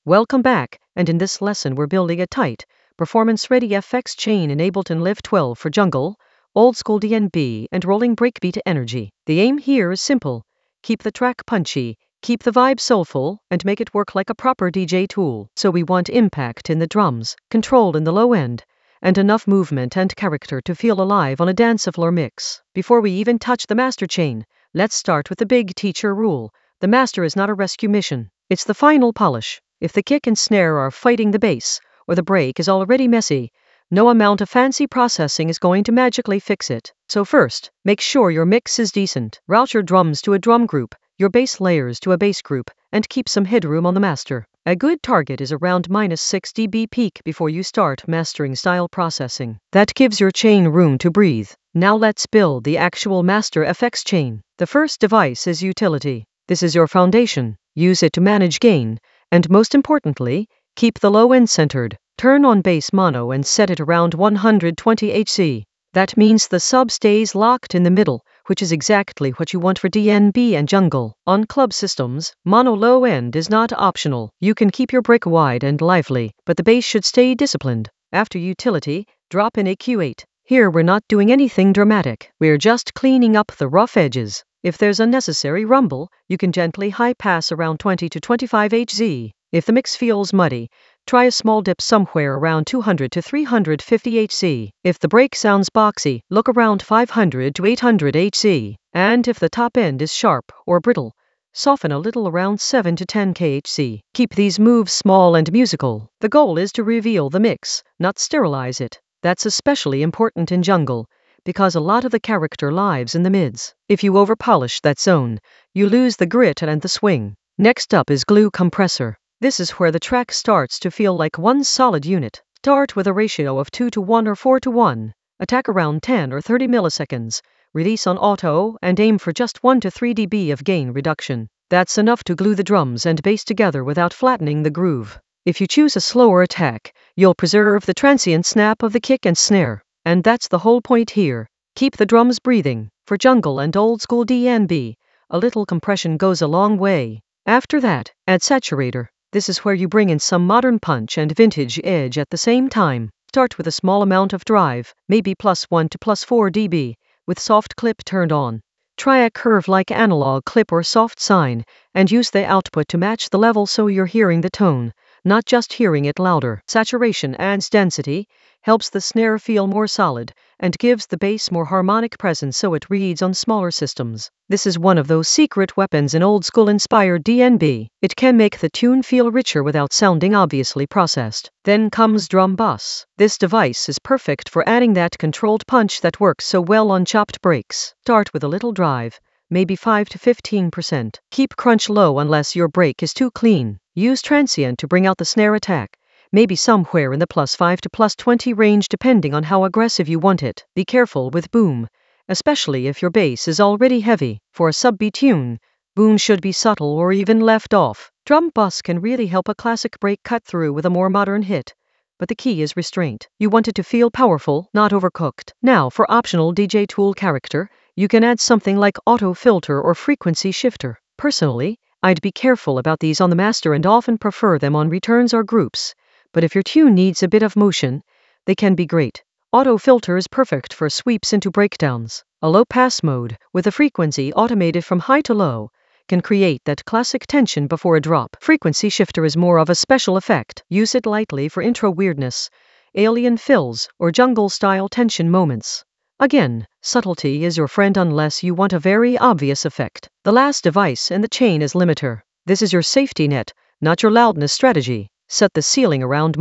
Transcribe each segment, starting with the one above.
Welcome back, and in this lesson we're building a tight, performance-ready FX chain in Ableton Live 12 for jungle, old school DnB, and rolling breakbeat energy. The aim here is simple: keep the track punchy, keep the vibe soulful, and make it work like a proper DJ tool. So we want impact in the drums, control in the low end, and enough movement and character to feel alive on a dance floor mix. Before we even touch the master chain, let's start with the big teacher rule. The master is not a rescue mission, it's the final polish. If the kick and snare are fighting the bass, or the break is already messy, no amount of fancy processing is going to magically fix it. So first, make sure your mix is decent. Route your drums to a drum group, your bass layers to a bass group, and keep some headroom on the master. A good target is around -6 dB peak before you start mastering style processing. That gives your chain room to breathe. Now let's build the actual master FX chain. The first device is utility. This is your foundation. Use it to manage gain, and most importantly, keep the low end centered. Turn on bass mono and set it around 120 Hz. That means the sub stays locked in the middle, which is exactly what you want for DnB and jungle. On club systems, mono low end is not optional. You can keep your break wide and lively, but the bass should stay disciplined. After utility, drop in a Q8. Here we're not doing anything dramatic. We're just cleaning up the rough edges. If there's unnecessary rumble, you can gently high pass around 20 to 25 Hz. If the mix feels muddy, try a small dip somewhere around 200 to 350 Hz. If the break sounds boxy, look around 500 to 800 Hz. And if the top end is sharp or brittle, soften a little around 7 to 10 kHz. Keep these moves small and musical. The goal is to reveal the mix, not sterilize it. That's especially important in jungle, because a lot of the character lives in the mids. If you overpolish that zone, you lose the grit and the swing. Next up is glue compressor. This is where the track starts to feel like one solid unit. Start with a ratio of 2 to 1 or 4 to 1. Attack around 10 or 30 milliseconds. Release on auto and aim for just 1 to 3 dB of gain reduction. That's enough to glue the drums and bass together without flattening the groove. If you choose a slower attack, you'll preserve the transient snap of the kick and snare. And that's the whole point here. Keep the drums breathing. For jungle and old school DnB, a little compression goes a long way. After that, add saturator. This is where you bring in some modern punch and vintage edge at the same time. Start with a small amount of drive, maybe +1 to +4 dB, with soft clip turned on. Try a curve like analog clip or soft sine, and use the output to match the level so you're hearing the tone, not just hearing it louder. Saturation adds density, helps the snare feel more solid, and gives the bass more harmonic presence so it reads on smaller systems. This is one of those secret weapons in old school inspired DnB. It can make the tune feel richer without sounding obviously processed. Then comes drum bus. This device is perfect for adding that controlled punch that works so well on chopped breaks. Start with a little drive, maybe 5 to 15%. Keep crunch low unless your break is too clean. Use transient to bring out the snare attack, maybe somewhere in the +5 to +20 range depending on how aggressive you want it. Be careful with boom, especially if your bass is already heavy. For a sub-beat tune, boom should be subtle or even left off. Drum bus can really help a classic break cut through with a more modern hit, but the key is restraint. You want it to feel powerful, not overcooked. Now for optional DJ tool character, you can add something like auto filter or frequency shifter. Personally, I'd be careful about these on the master and often prefer them on returns or groups, but if your tune needs a bit of motion, they can be great. Auto filter is perfect for sweeps into breakdowns. A low pass mode, with a frequency automated from high to low, can create that classic tension before a drop. Frequency shifter is more of a special effect. Use it lightly for intro weirdness, alien fills, or jungle-style tension moments. Again, subtlety is your friend unless you want a very obvious effect. The last device in the chain is limiter. This is your safety net, not your loudness strategy. Set the ceiling around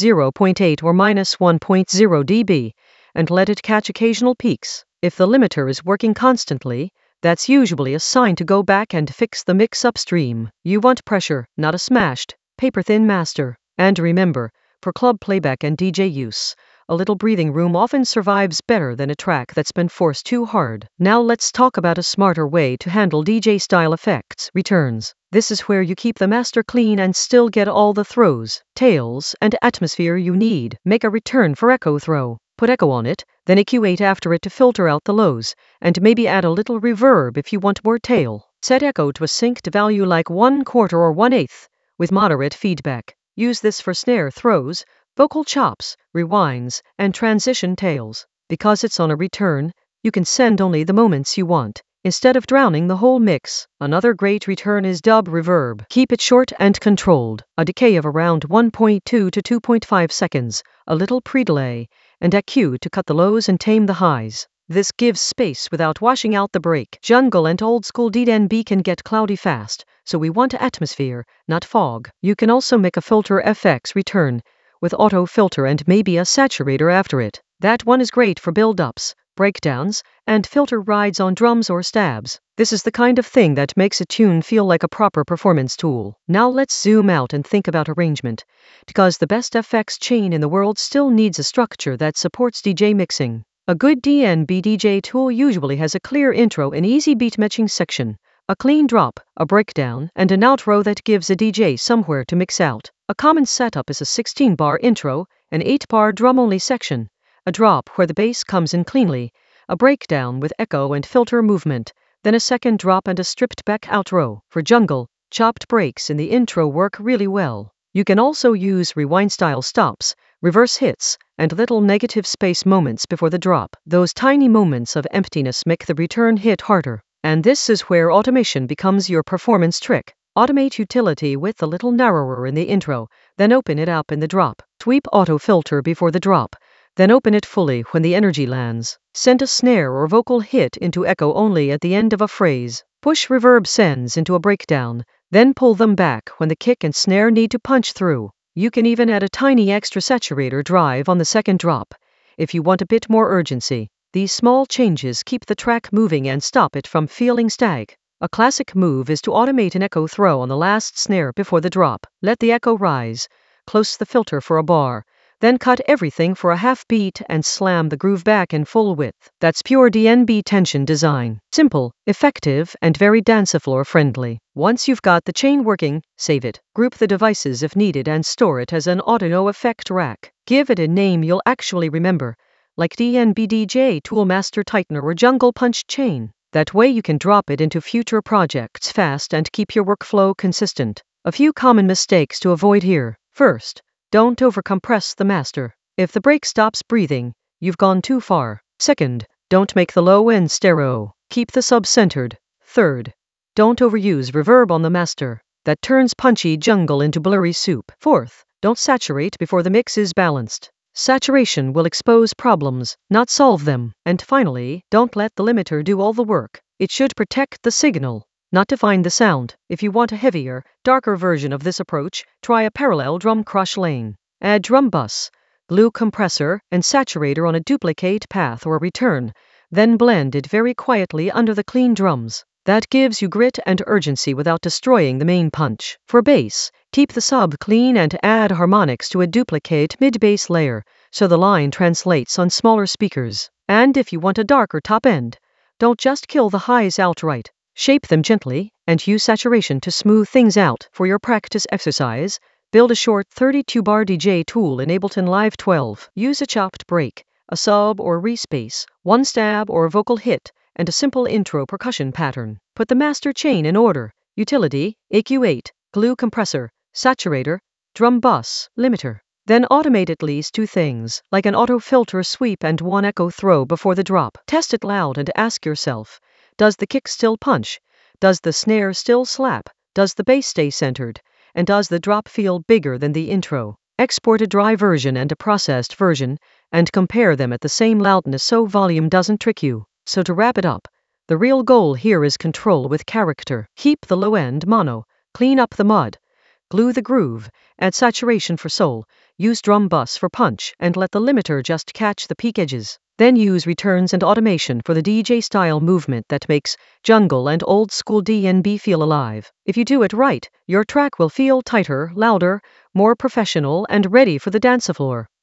-0.8 or -1.0 dB, and let it catch occasional peaks. If the limiter is working constantly, that's usually a sign to go back and fix the mix upstream. You want pressure, not a smashed, paper-thin master. And remember, for club playback and DJ use, a little breathing room often survives better than a track that's been forced too hard. Now let's talk about a smarter way to handle DJ-style effects. Returns. This is where you keep the master clean and still get all the throws, tails, and atmosphere you need. Make a return for echo throw. Put echo on it, then a Q8 after it to filter out the lows, and maybe add a little reverb if you want more tail. Set echo to a synced value like 1/4 or 1/8, with moderate feedback. Use this for snare throws, vocal chops, rewinds, and transition tails. Because it's on a return, you can send only the moments you want, instead of drowning the whole mix. Another great return is dub reverb. Keep it short and controlled, a decay of around 1.2 to 2.5 seconds, a little pre-delay, and EQ to cut the lows and tame the highs. This gives space without washing out the break. Jungle and old school DNB can get cloudy fast, so we want atmosphere, not fog. You can also make a filter FX return, with auto filter and maybe a saturator after it. That one is great for build-ups, breakdowns, and filter rides on drums or stabs. This is the kind of thing that makes a tune feel like a proper performance tool. Now let's zoom out and think about arrangement, because the best FX chain in the world still needs a structure that supports DJ mixing. A good DNB DJ tool usually has a clear intro and easy beat matching section, a clean drop, a breakdown, and an outro that gives a DJ somewhere to mix out. A common setup is a 16-bar intro, an 8-bar drum-only section, a drop where the bass comes in cleanly, a breakdown with echo and filter movement, then a second drop and a stripped-back outro. For jungle, chopped breaks in the intro work really well. You can also use rewind-style stops, reverse hits, and little negative space moments before the drop. Those tiny moments of emptiness make the return hit harder. And this is where automation becomes your performance trick. Automate utility width a little narrower in the intro, then open it up in the drop. Sweep auto filter before the drop, then open it fully when the energy lands. Send a snare or vocal hit into echo only at the end of a phrase. Push reverb sends into a breakdown, then pull them back when the kick and snare need to punch through. You can even add a tiny extra saturator drive on the second drop, if you want a bit more urgency. These small changes keep the track moving and stop it from feeling static. A classic move is to automate an echo throw on the last snare before the drop. Let the echo rise, close the filter for a bar, then cut everything for a half beat and slam the groove back in full width. That's pure DNB tension design. Simple, effective, and very dance floor friendly. Once you've got the chain working, save it. Group the devices if needed and store it as an audio effect rack. Give it a name you'll actually remember, like DNB DJ Tool Master Tightener or Jungle Punch Chain. That way you can drop it into future projects fast and keep your workflow consistent. A few common mistakes to avoid here. First, don't overcompress the master. If the break stops breathing, you've gone too far. Second, don't make the low end stereo. Keep the sub centered. Third, don't overuse reverb on the master. That turns punchy jungle into blurry soup. Fourth, don't saturate before the mix is balanced. Saturation will expose problems, not solve them. And finally, don't let the limiter do all the work. It should protect the signal, not define the sound. If you want a heavier, darker version of this approach, try a parallel drum crush lane. Add drum bus, glue compressor, and saturator on a duplicate path or return, then blend it very quietly under the clean drums. That gives you grit and urgency without destroying the main punch. For bass, keep the sub clean and add harmonics to a duplicate mid-bass layer, so the line translates on smaller speakers. And if you want a darker top end, don't just kill the highs outright. Shape them gently, and use saturation to smooth things out. For your practice exercise, build a short 32-bar DJ tool in Ableton Live 12. Use a chopped break, a sub or respace, one stab or vocal hit, and a simple intro percussion pattern. Put the master chain in order: utility, EQ8, glue compressor, saturator, drum bus, limiter. Then automate at least two things, like an auto filter sweep and one echo throw before the drop. Test it loud and ask yourself, does the kick still punch? Does the snare still slap? Does the bass stay centered? And does the drop feel bigger than the intro? Export a dry version and a processed version, and compare them at the same loudness so volume doesn't trick you. So to wrap it up, the real goal here is control with character. Keep the low end mono, clean up the mud, glue the groove, add saturation for soul, use drum bus for punch, and let the limiter just catch the peak edges. Then use returns and automation for the DJ style movement that makes jungle and old school DNB feel alive. If you do it right, your track will feel tighter, louder, more professional, and ready for the dance floor.